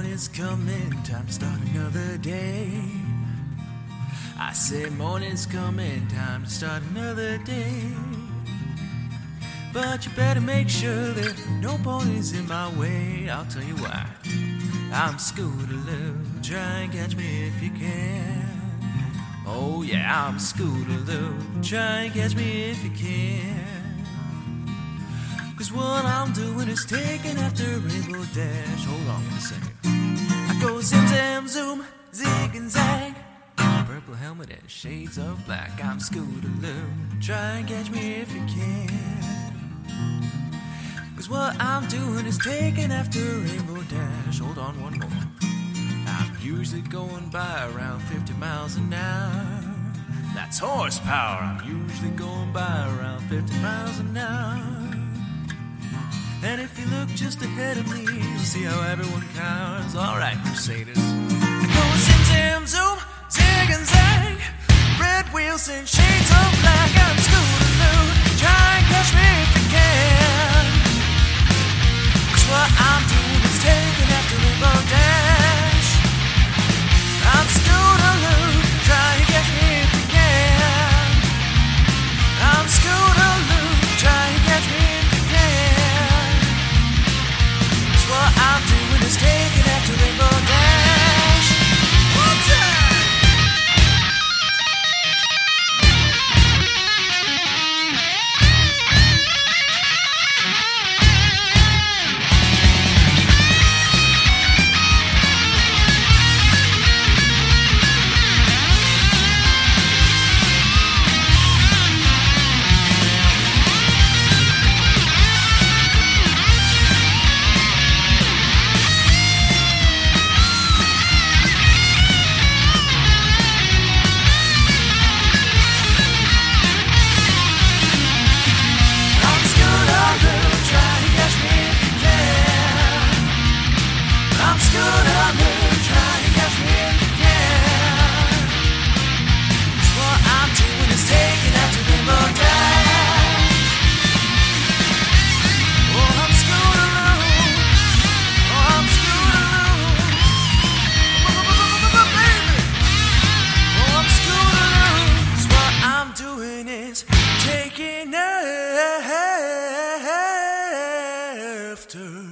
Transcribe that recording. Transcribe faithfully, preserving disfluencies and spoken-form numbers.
morning's coming, time to start another day. I said morning's coming, time to start another day. But you better make sure that no pony's in my way. I'll tell you why. I'm Scootaloo, try and catch me if you can. Oh yeah, I'm Scootaloo, try and catch me if you can. Cause what I'm doing is taking after Rainbow Dash. Hold on one second. I go zim zam zoom, zig and zag. Purple helmet and shades of black. I'm Scootaloo, try and catch me if you can. Cause what I'm doing is taking after Rainbow Dash. Hold on one more. I'm usually going by around fifty miles an hour. That's horsepower. I'm usually going by around fifty miles an hour. And if you look just ahead of me, you'll see how everyone cowers. Alright, Crusaders. I go zim zam zoom, zig and zag. Red wheels and shades of black. I'm Scootaloo, try and catch me if you can. Cause what I'm doing is taking after Rainbow Dash. I'm Scootaloo, try and catch me if you can. I'm Scootaloo, try and catch me if you can. Cause what I'm doing is taking after Rainbow Dash. One time! Taking after